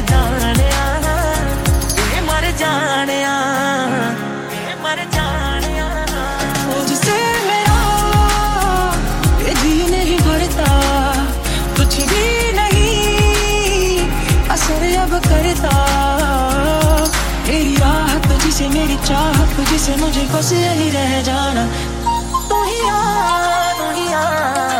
जानिया मर जानिया मुझसे मेरा ये जी नहीं भरता कुछ भी नहीं असर अब करता मेरी राह तुझसे मेरी चाह तुझसे मुझे बस यही रह जाना तू ही आ तू ही आ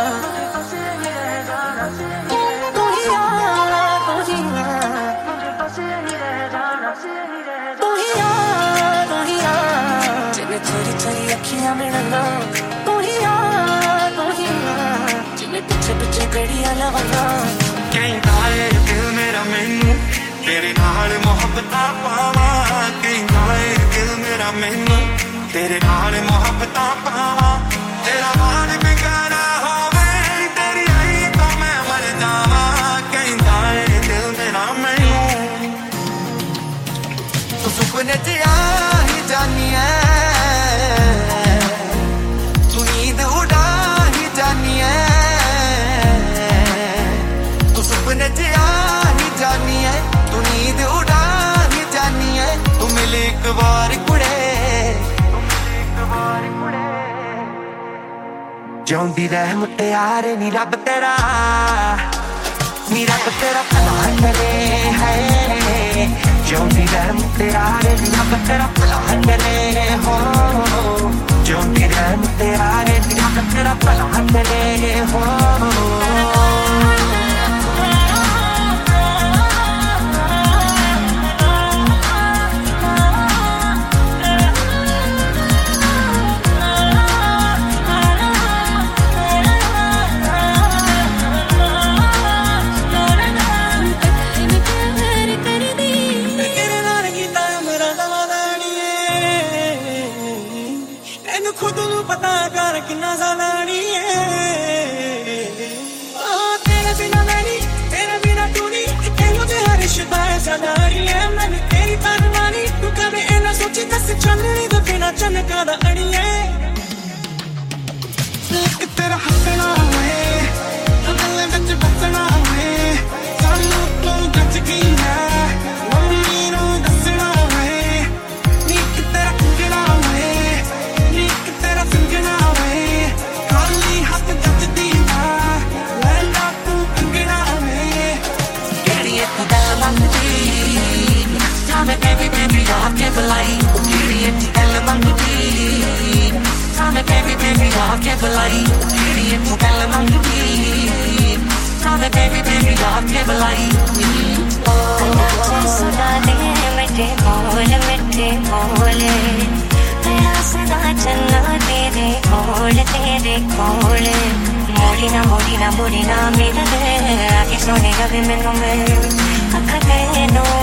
थोड़ी थोड़ी अखियां मिलना तू ही जिन्हें पीछे पीछे गड़ियां लगाना कहीं गाए दिल मेरा मैनू तेरे नाल मोहब्बत पावा कहीं गाए दिल मेरा मैनू तेरे नाल मोहब्बत पावा तेरा हाल बेगाना होवे तेरी आई तो मैं मर जावा कहीं गाए दिल मेरा मैनू तू सुपने च आ ही जानी है जिउंदी रह मुटियारे नी रब तेरा भला करे है जिउंदी रह मुटियारे नी रब तेरा भला करे हो जिउंदी रह मुटियारे नी रब तेरा भला करे हो खुद नू पता कर किन्ना ज़ालानी है तेरे बिना मैं नहीं तेरे बिना तू नहीं तेनू ते हर रिश्ता है ज़ालानी है मैंने तेरी परवानी तू कदे इन्ना सोची दस चन्नी दे बिना चनका दा अड़ी है एक तेरा हंसना है गल्ले विच बसना है सानू तू गज गई है Can't believe idiot to tell him I'm the beat. Tell me baby, baby, I can't believe. Oh, sudane mete mole. Tera sada channa tere kole. Mori na mera de. Aake sone gabe mainu mein. Akha kehno